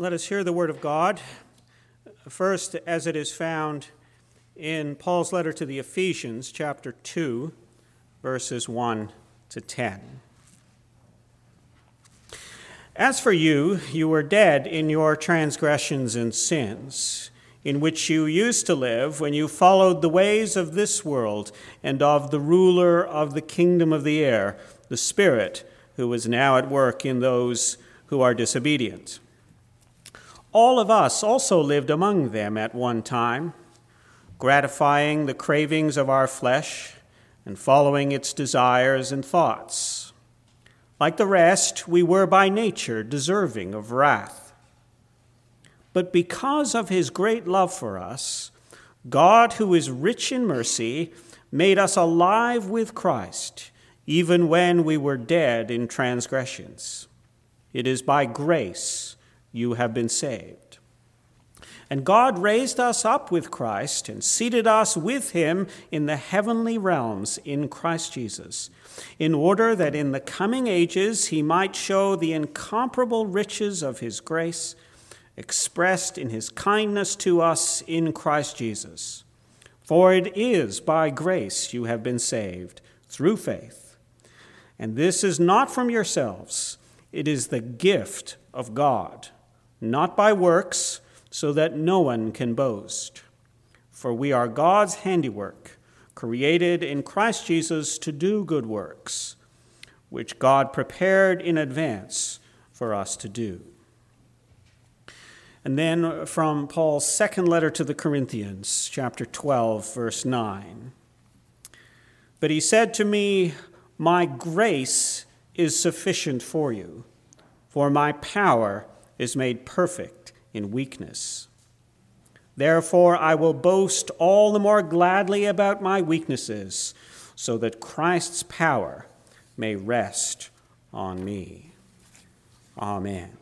Let us hear the word of God. First, as it is found in Paul's letter to the Ephesians, chapter 2, verses 1 to 10. As for you, you were dead in your transgressions and sins, in which you used to live when you followed the ways of this world and of the ruler of the kingdom of the air, the Spirit, who is now at work in those who are disobedient. All of us also lived among them at one time, gratifying the cravings of our flesh and following its desires and thoughts. Like the rest, we were by nature deserving of wrath. But because of his great love for us, God, who is rich in mercy, made us alive with Christ, even when we were dead in transgressions. It is by grace you have been saved. And God raised us up with Christ and seated us with him in the heavenly realms in Christ Jesus, in order that in the coming ages he might show the incomparable riches of his grace expressed in his kindness to us in Christ Jesus. For it is by grace you have been saved, through faith. And this is not from yourselves, it is the gift of God, not by works, so that no one can boast. For we are God's handiwork, created in Christ Jesus to do good works, which God prepared in advance for us to do. And then from Paul's second letter to the Corinthians, chapter 12, verse 9. But he said to me, "My grace is sufficient for you, for my power is made perfect in weakness. Therefore, I will boast all the more gladly about my weaknesses, so that Christ's power may rest on me." Amen.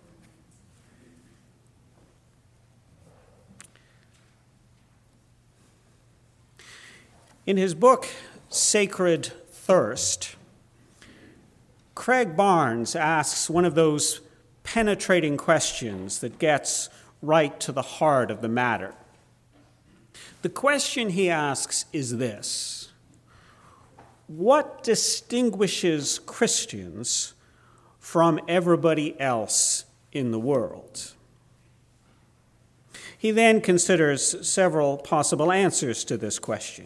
In his book, Sacred Thirst, Craig Barnes asks one of those penetrating questions that gets right to the heart of the matter. The question he asks is this: what distinguishes Christians from everybody else in the world? He then considers several possible answers to this question.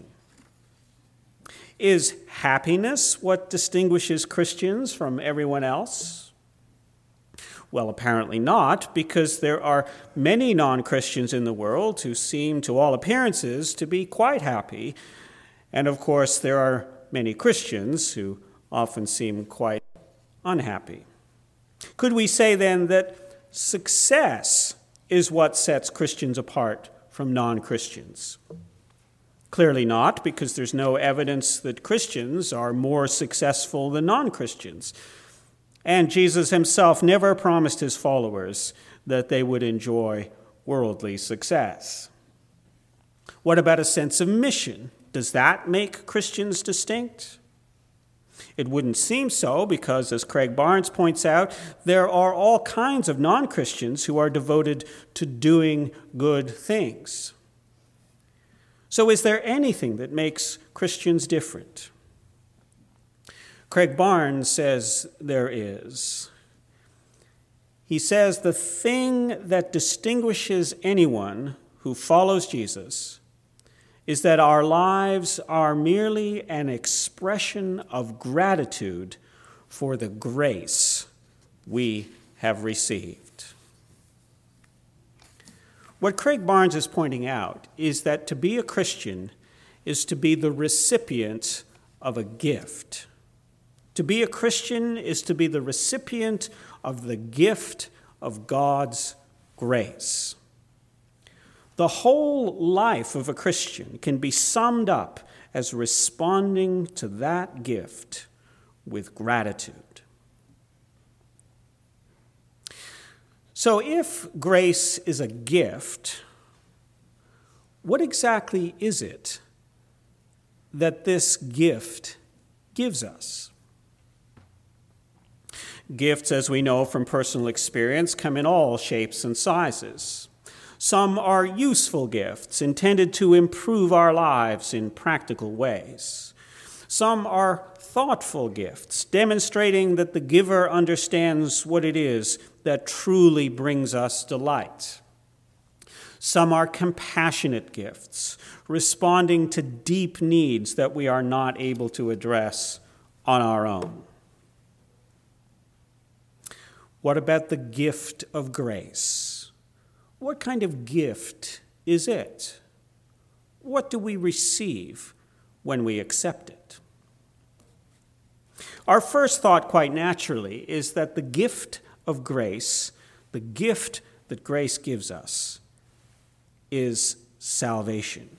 Is happiness what distinguishes Christians from everyone else? Well, apparently not, because there are many non-Christians in the world who seem, to all appearances, to be quite happy. And of course, there are many Christians who often seem quite unhappy. Could we say then that success is what sets Christians apart from non-Christians? Clearly not, because there's no evidence that Christians are more successful than non-Christians. And Jesus himself never promised his followers that they would enjoy worldly success. What about a sense of mission? Does that make Christians distinct? It wouldn't seem so, because, as Craig Barnes points out, there are all kinds of non-Christians who are devoted to doing good things. So is there anything that makes Christians different? Craig Barnes says there is. He says the thing that distinguishes anyone who follows Jesus is that our lives are merely an expression of gratitude for the grace we have received. What Craig Barnes is pointing out is that to be a Christian is to be the recipient of a gift. To be a Christian is to be the recipient of the gift of God's grace. The whole life of a Christian can be summed up as responding to that gift with gratitude. So if grace is a gift, what exactly is it that this gift gives us? Gifts, as we know from personal experience, come in all shapes and sizes. Some are useful gifts intended to improve our lives in practical ways. Some are thoughtful gifts, demonstrating that the giver understands what it is that truly brings us delight. Some are compassionate gifts, responding to deep needs that we are not able to address on our own. What about the gift of grace? What kind of gift is it? What do we receive when we accept it? Our first thought, quite naturally, is that the gift of grace, the gift that grace gives us, is salvation.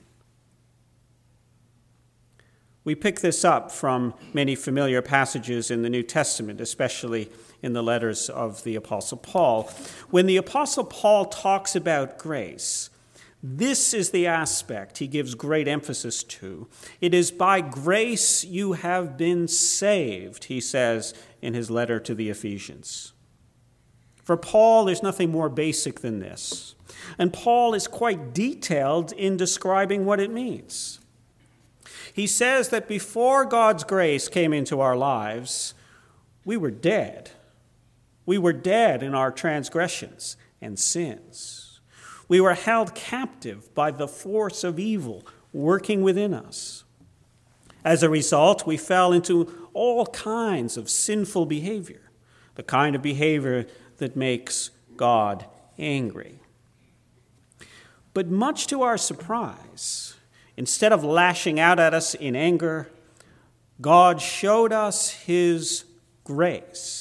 We pick this up from many familiar passages in the New Testament, especially in the letters of the Apostle Paul. When the Apostle Paul talks about grace, this is the aspect he gives great emphasis to. It is by grace you have been saved, he says in his letter to the Ephesians. For Paul, there's nothing more basic than this. And Paul is quite detailed in describing what it means. He says that before God's grace came into our lives, we were dead. We were dead in our transgressions and sins. We were held captive by the force of evil working within us. As a result, we fell into all kinds of sinful behavior, the kind of behavior that makes God angry. But much to our surprise, instead of lashing out at us in anger, God showed us his grace.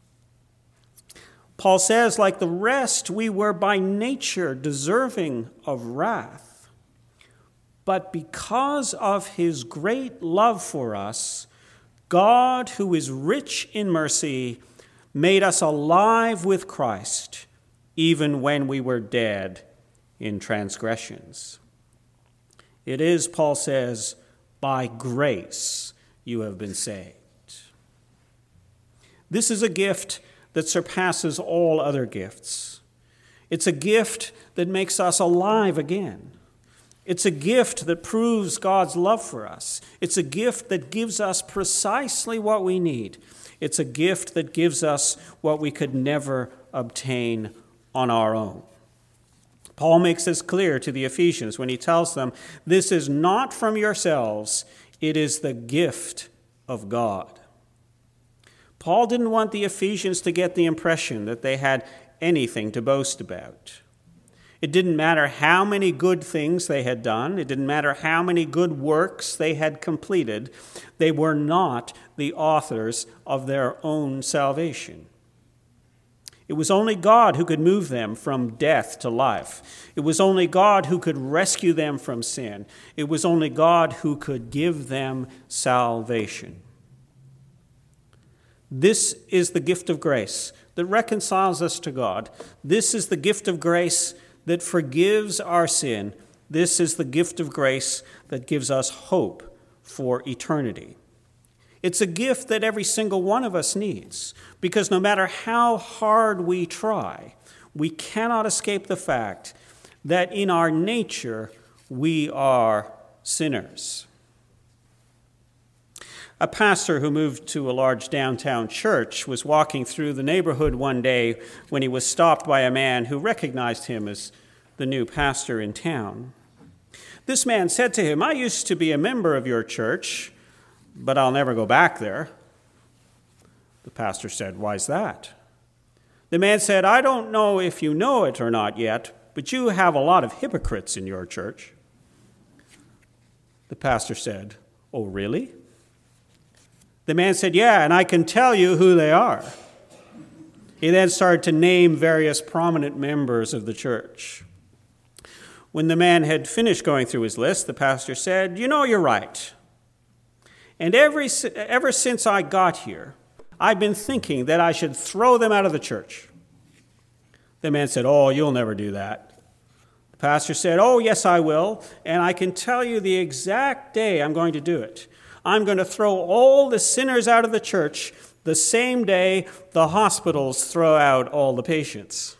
Paul says, like the rest, we were by nature deserving of wrath. But because of his great love for us, God, who is rich in mercy, made us alive with Christ, even when we were dead in transgressions. It is, Paul says, by grace you have been saved. This is a gift that surpasses all other gifts. It's a gift that makes us alive again. It's a gift that proves God's love for us. It's a gift that gives us precisely what we need. It's a gift that gives us what we could never obtain on our own. Paul makes this clear to the Ephesians when he tells them, this is not from yourselves, it is the gift of God. Paul didn't want the Ephesians to get the impression that they had anything to boast about. It didn't matter how many good things they had done. It didn't matter how many good works they had completed. They were not the authors of their own salvation. It was only God who could move them from death to life. It was only God who could rescue them from sin. It was only God who could give them salvation. This is the gift of grace that reconciles us to God. This is the gift of grace that forgives our sin. This is the gift of grace that gives us hope for eternity. It's a gift that every single one of us needs, because no matter how hard we try, we cannot escape the fact that in our nature we are sinners. A pastor who moved to a large downtown church was walking through the neighborhood one day when he was stopped by a man who recognized him as the new pastor in town. This man said to him, "I used to be a member of your church, but I'll never go back there." The pastor said, "Why's that?" The man said, "I don't know if you know it or not yet, but you have a lot of hypocrites in your church." The pastor said, "Oh, really?" The man said, "Yeah, and I can tell you who they are." He then started to name various prominent members of the church. When the man had finished going through his list, the pastor said, "You know, you're right. And ever since I got here, I've been thinking that I should throw them out of the church." The man said, "Oh, you'll never do that." The pastor said, "Oh, yes, I will, and I can tell you the exact day I'm going to do it. I'm going to throw all the sinners out of the church The same day, the hospitals throw out all the patients.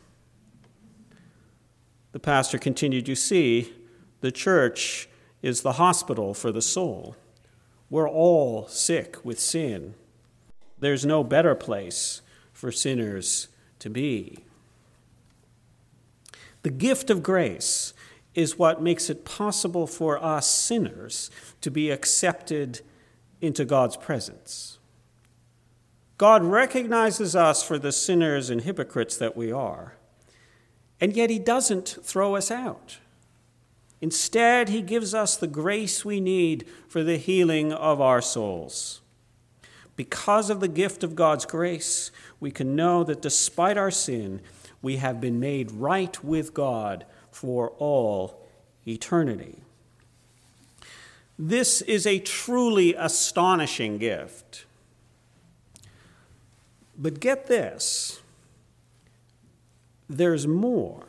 The pastor continued, "You see, the church is the hospital for the soul. We're all sick with sin. There's no better place for sinners to be." The gift of grace is what makes it possible for us sinners to be accepted into God's presence. God recognizes us for the sinners and hypocrites that we are, and yet he doesn't throw us out. Instead, he gives us the grace we need for the healing of our souls. Because of the gift of God's grace, we can know that despite our sin, we have been made right with God for all eternity. This is a truly astonishing gift. But get this, there's more.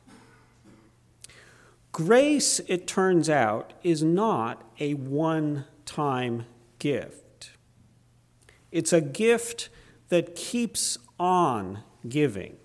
Grace, it turns out, is not a one-time gift. It's a gift that keeps on giving.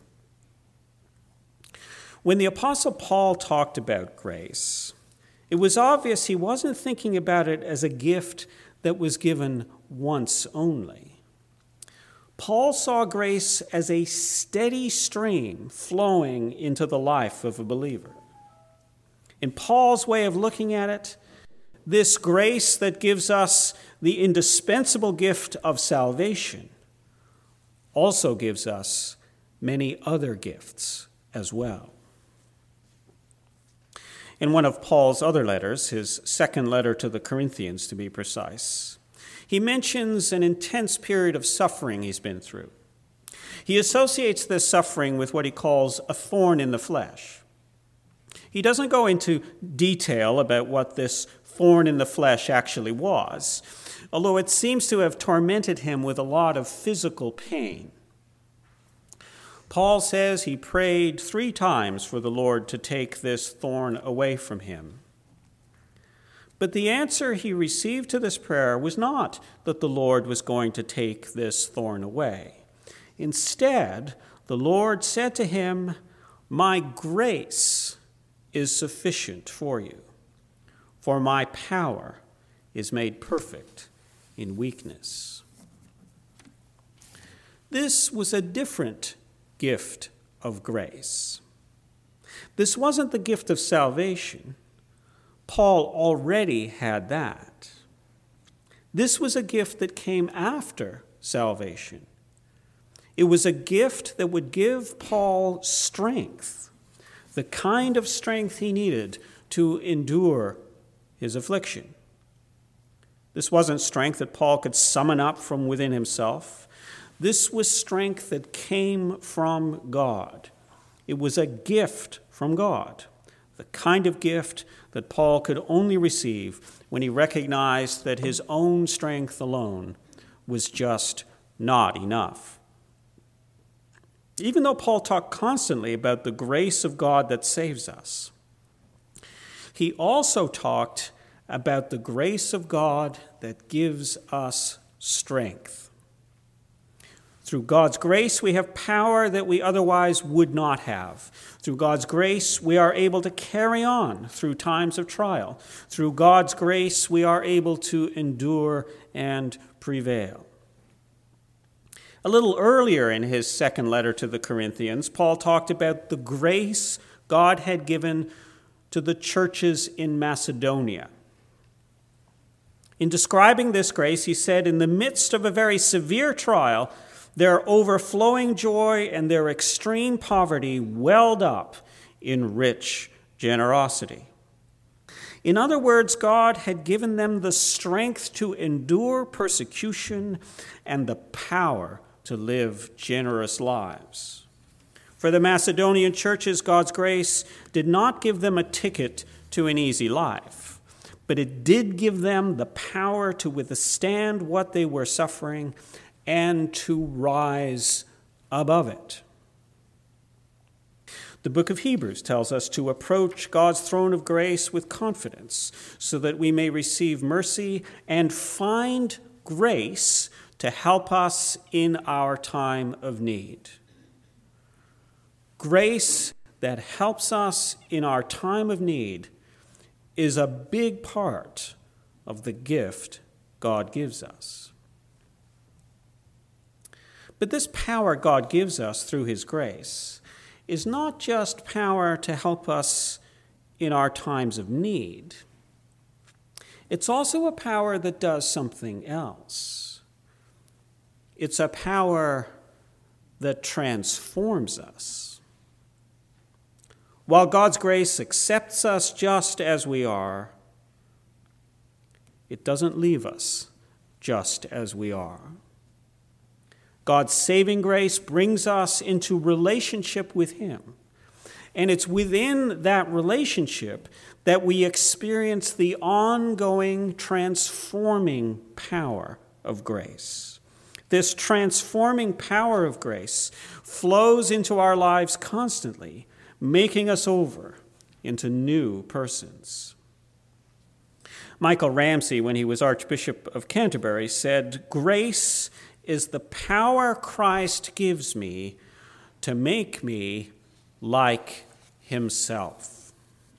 When the Apostle Paul talked about grace, it was obvious he wasn't thinking about it as a gift that was given once only. Paul saw grace as a steady stream flowing into the life of a believer. In Paul's way of looking at it, this grace that gives us the indispensable gift of salvation also gives us many other gifts as well. In one of Paul's other letters, his second letter to the Corinthians to be precise, he mentions an intense period of suffering he's been through. He associates this suffering with what he calls a thorn in the flesh. He doesn't go into detail about what this thorn in the flesh actually was, although it seems to have tormented him with a lot of physical pain. Paul says he prayed 3 times for the Lord to take this thorn away from him. But the answer he received to this prayer was not that the Lord was going to take this thorn away. Instead, the Lord said to him, "My grace is sufficient for you, for my power is made perfect in weakness." This was a different gift of grace. This wasn't the gift of salvation. Paul already had that. This was a gift that came after salvation. It was a gift that would give Paul strength, the kind of strength he needed to endure his affliction. This wasn't strength that Paul could summon up from within himself. This was strength that came from God. It was a gift from God, the kind of gift that Paul could only receive when he recognized that his own strength alone was just not enough. Even though Paul talked constantly about the grace of God that saves us, he also talked about the grace of God that gives us strength. Through God's grace, we have power that we otherwise would not have. Through God's grace, we are able to carry on through times of trial. Through God's grace, we are able to endure and prevail. A little earlier in his second letter to the Corinthians, Paul talked about the grace God had given to the churches in Macedonia. In describing this grace, he said, in the midst of a very severe trial, their overflowing joy and their extreme poverty welled up in rich generosity. In other words, God had given them the strength to endure persecution and the power to live generous lives. For the Macedonian churches, God's grace did not give them a ticket to an easy life, but it did give them the power to withstand what they were suffering and to rise above it. The book of Hebrews tells us to approach God's throne of grace with confidence so that we may receive mercy and find grace to help us in our time of need. Grace that helps us in our time of need is a big part of the gift God gives us. But this power God gives us through his grace is not just power to help us in our times of need. It's also a power that does something else. It's a power that transforms us. While God's grace accepts us just as we are, it doesn't leave us just as we are. God's saving grace brings us into relationship with him. And it's within that relationship that we experience the ongoing transforming power of grace. This transforming power of grace flows into our lives constantly, making us over into new persons. Michael Ramsey, when he was Archbishop of Canterbury, said, "Grace is the power Christ gives me to make me like himself."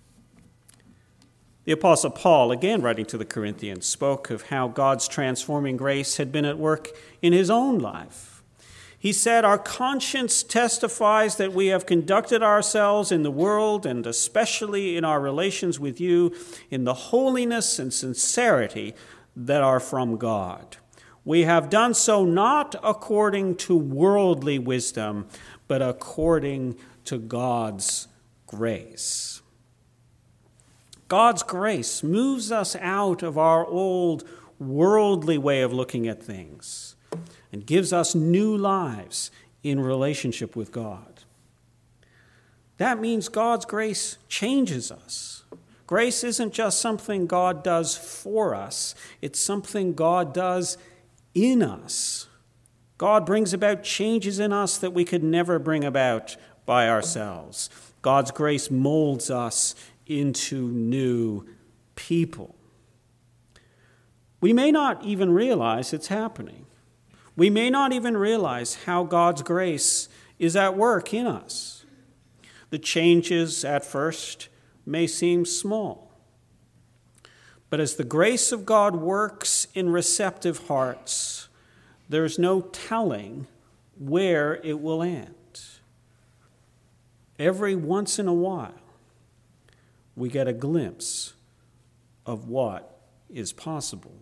The Apostle Paul, again writing to the Corinthians, spoke of how God's transforming grace had been at work in his own life. He said, "Our conscience testifies that we have conducted ourselves in the world, and especially in our relations with you, in the holiness and sincerity that are from God. We have done so not according to worldly wisdom, but according to God's grace." God's grace moves us out of our old worldly way of looking at things and gives us new lives in relationship with God. That means God's grace changes us. Grace isn't just something God does for us, it's something God does in us. God brings about changes in us that we could never bring about by ourselves. God's grace molds us into new people. We may not even realize it's happening. We may not even realize how God's grace is at work in us. The changes at first may seem small. But as the grace of God works in receptive hearts, there's no telling where it will end. Every once in a while, we get a glimpse of what is possible.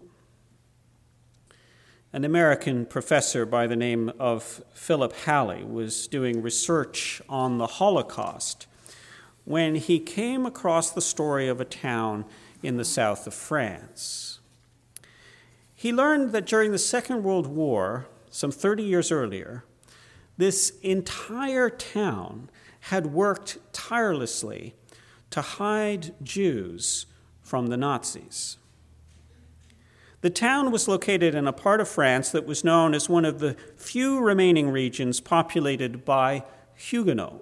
An American professor by the name of Philip Halley was doing research on the Holocaust when he came across the story of a town in the south of France. He learned that during the Second World War, some 30 years earlier, this entire town had worked tirelessly to hide Jews from the Nazis. The town was located in a part of France that was known as one of the few remaining regions populated by Huguenots.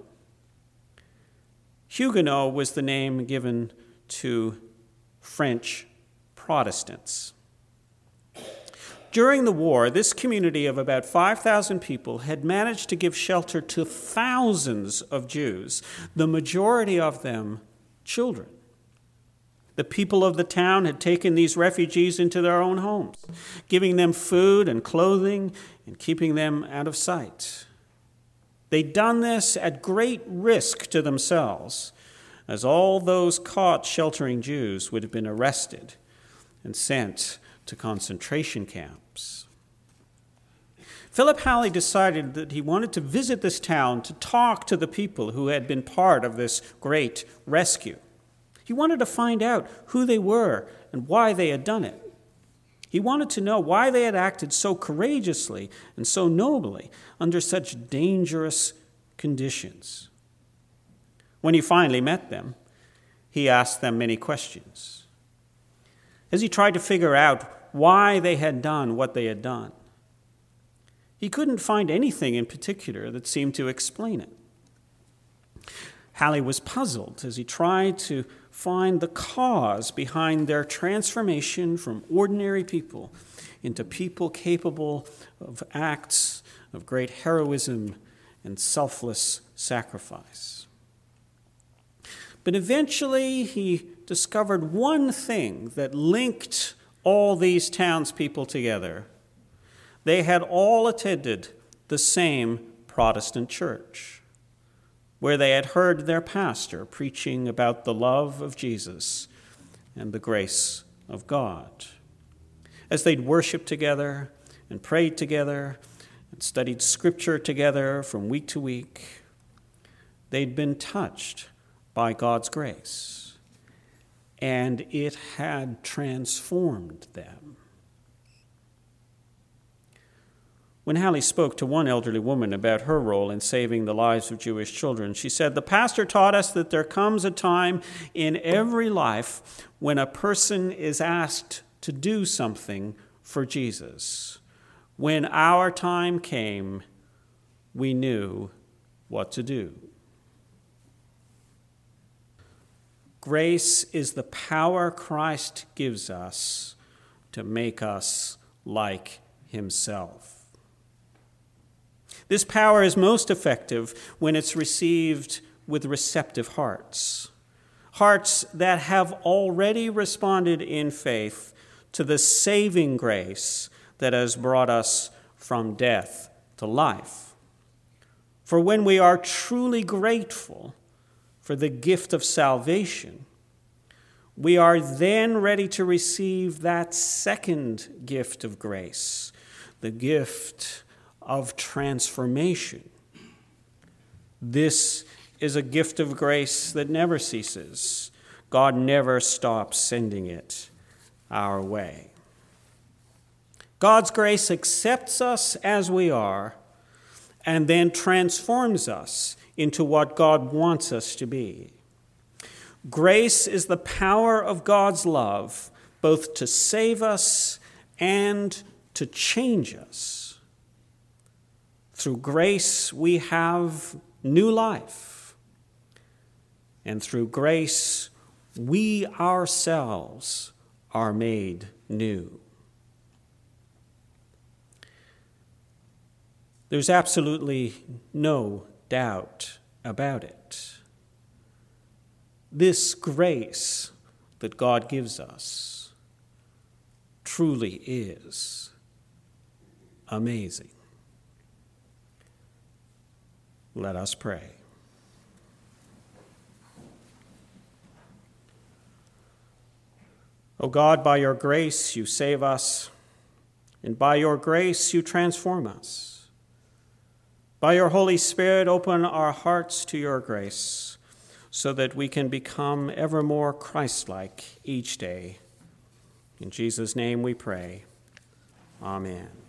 Huguenot was the name given to French Protestants. During the war, this community of about 5,000 people had managed to give shelter to thousands of Jews, the majority of them children. The people of the town had taken these refugees into their own homes, giving them food and clothing and keeping them out of sight. They'd done this at great risk to themselves, as all those caught sheltering Jews would have been arrested and sent to concentration camps. Philip Halley decided that he wanted to visit this town to talk to the people who had been part of this great rescue. He wanted to find out who they were and why they had done it. He wanted to know why they had acted so courageously and so nobly under such dangerous conditions. When he finally met them, he asked them many questions. As he tried to figure out why they had done what they had done, he couldn't find anything in particular that seemed to explain it. Halley was puzzled as he tried to find the cause behind their transformation from ordinary people into people capable of acts of great heroism and selfless sacrifice. But eventually he discovered one thing that linked all these townspeople together. They had all attended the same Protestant church, where they had heard their pastor preaching about the love of Jesus and the grace of God. As they'd worshiped together and prayed together and studied scripture together from week to week, they'd been touched by God's grace, and it had transformed them. When Hallie spoke to one elderly woman about her role in saving the lives of Jewish children, she said, "The pastor taught us that there comes a time in every life when a person is asked to do something for Jesus. When our time came, we knew what to do." Grace is the power Christ gives us to make us like himself. This power is most effective when it's received with receptive hearts, hearts that have already responded in faith to the saving grace that has brought us from death to life. For when we are truly grateful for the gift of salvation, we are then ready to receive that second gift of grace, the gift of transformation. This is a gift of grace that never ceases. God never stops sending it our way. God's grace accepts us as we are and then transforms us into what God wants us to be. Grace is the power of God's love, both to save us and to change us. Through grace, we have new life. And through grace, we ourselves are made new. There's absolutely no doubt about it. This grace that God gives us truly is amazing. Let us pray. O God, by your grace you save us, and by your grace you transform us. By your Holy Spirit, open our hearts to your grace, so that we can become ever more Christ-like each day. In Jesus' name we pray. Amen.